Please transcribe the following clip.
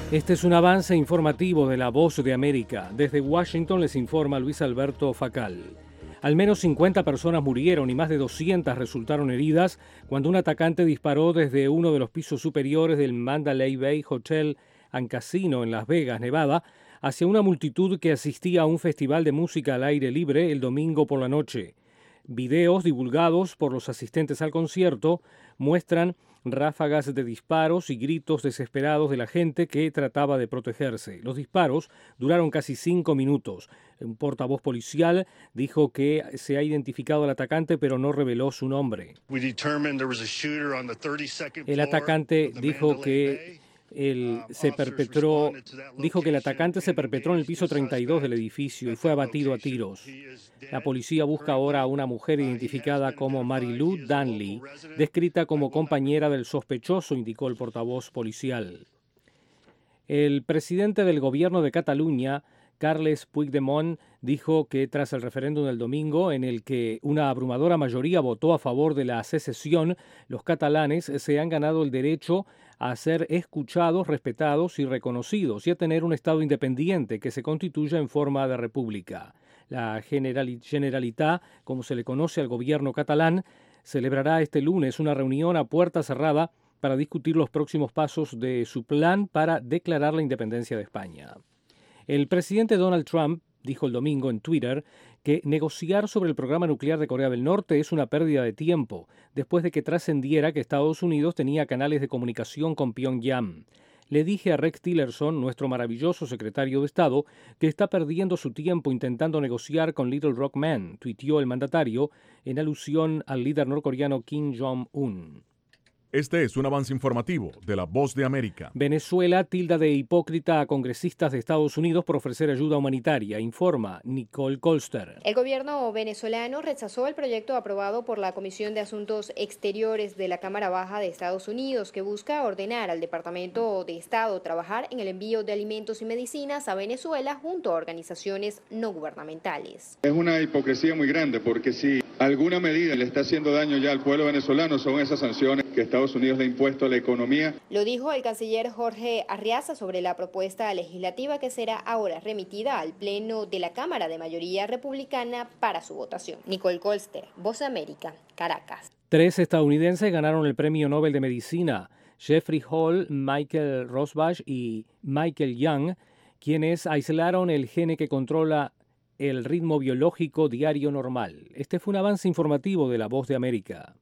Este es un avance informativo de La Voz de América. Desde Washington les informa Luis Alberto Facal. Al menos 50 personas murieron y más de 200 resultaron heridas cuando un atacante disparó desde uno de los pisos superiores del Mandalay Bay Hotel and Casino en Las Vegas, Nevada, hacia una multitud que asistía a un festival de música al aire libre el domingo por la noche. Videos divulgados por los asistentes al concierto muestran ráfagas de disparos y gritos desesperados de la gente que trataba de protegerse. Los disparos duraron casi 5 minutos. Un portavoz policial dijo que se ha identificado al atacante, pero no reveló su nombre. El atacante dijo que el atacante se perpetró en el piso 32 del edificio y fue abatido a tiros. La policía busca ahora a una mujer identificada como Marilou Danley, descrita como compañera del sospechoso, indicó el portavoz policial. El presidente del gobierno de Cataluña, Carles Puigdemont, dijo que tras el referéndum del domingo, en el que una abrumadora mayoría votó a favor de la secesión, los catalanes se han ganado el derecho a ser escuchados, respetados y reconocidos y a tener un Estado independiente que se constituya en forma de república. La Generalitat, como se le conoce al gobierno catalán, celebrará este lunes una reunión a puerta cerrada para discutir los próximos pasos de su plan para declarar la independencia de España. El presidente Donald Trump dijo el domingo en Twitter que negociar sobre el programa nuclear de Corea del Norte es una pérdida de tiempo, después de que trascendiera que Estados Unidos tenía canales de comunicación con Pyongyang. Le dije a Rex Tillerson, nuestro maravilloso secretario de Estado, que está perdiendo su tiempo intentando negociar con Little Rock Man, tuiteó el mandatario en alusión al líder norcoreano Kim Jong-un. Este es un avance informativo de La Voz de América. Venezuela tilda de hipócrita a congresistas de Estados Unidos por ofrecer ayuda humanitaria, informa Nicole Colster. El gobierno venezolano rechazó el proyecto aprobado por la Comisión de Asuntos Exteriores de la Cámara Baja de Estados Unidos, que busca ordenar al Departamento de Estado trabajar en el envío de alimentos y medicinas a Venezuela junto a organizaciones no gubernamentales. Es una hipocresía muy grande, porque si alguna medida le está haciendo daño ya al pueblo venezolano son esas sanciones que Estados Unidos le ha impuesto a la economía. Lo dijo el canciller Jorge Arriaza sobre la propuesta legislativa que será ahora remitida al Pleno de la Cámara de mayoría republicana para su votación. Nicole Colster, Voz de América, Caracas. 3 estadounidenses ganaron el Premio Nobel de Medicina, Jeffrey Hall, Michael Rosbash y Michael Young, quienes aislaron el gene que controla el ritmo biológico diario normal. Este fue un avance informativo de La Voz de América.